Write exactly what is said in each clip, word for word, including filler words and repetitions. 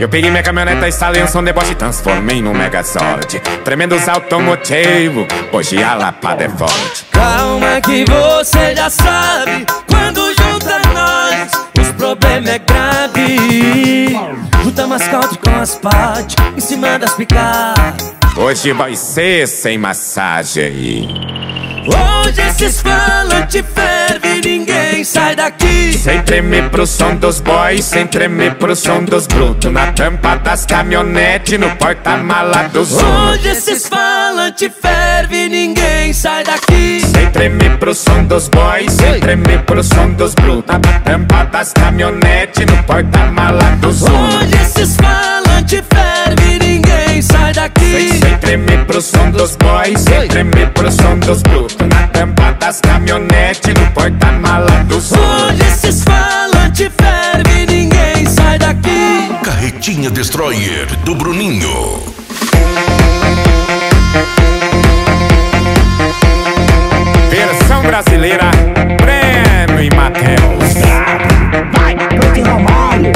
Eu peguei minha caminhoneta, instalei um som de bosta e transformei num Megazord. Tremendos automotivo, hoje a lapada é forte. Calma que você já sabe, quando junta nós, os problemas é grave. Junta mascote com as partes, em cima das picar. Hoje vai ser sem massagem. Hoje esses falantes ferve, ninguém sai daqui. Sem tremer pro som dos boys, sem tremer pro som dos brutos. Na tampa das caminhonetes, no porta-mala dos Uno. Hoje esses falantes ferve, ninguém sai daqui. Sem tremer pro som dos boys, sem tremer pro som dos brutos. Na tampa das caminhonetes, no porta-mala dos Uno. Hoje esses falantes ferve, ninguém sai daqui. Sem, sem tremer pro som dos boys, sem tremer pro som dos brutos. Na tampa das caminhonetes, no porta-mala dos Uno. Hoje esses falantes ferve, ninguém sai daqui. Carretinha Destroyer do Bruninho. Versão brasileira, Breno e Matheus. Vai, Cleiton Romário.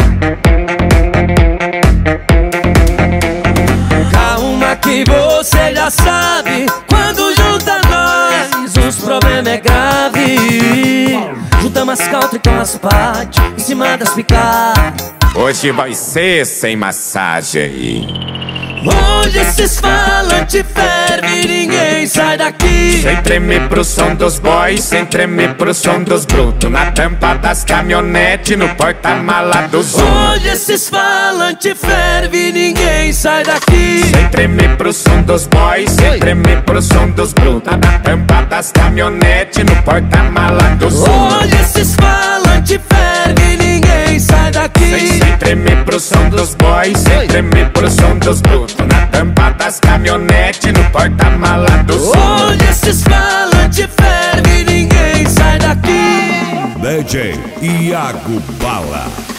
Calma que você já sabe, quando junta nós, os problemas é grave. Junta mascote com as partes, em cima das picar. Hoje vai ser sem massagem. Hoje esses falantes ferve, ninguém sai daqui. Sem tremer pro som dos boys, sem tremer pro som dos brutos. Na tampa das caminhonetes, no porta-mala dos Uno. Hoje esses falantes ferve, ninguém sai daqui. Sem tremer pro som dos boys, sem tremer pro som dos brutos. Na tampa das caminhonetes, no porta-mala dos Uno. Hoje esses falantes ferve, ninguém sai daqui. Sem, sem tremer pro som dos boys, sem tremer pro som dos brutos. Na tampa das caminhonetes, no porta-mala dos Uno. Hoje esses falantes ferve, ninguém sai daqui. D J Iago Bala.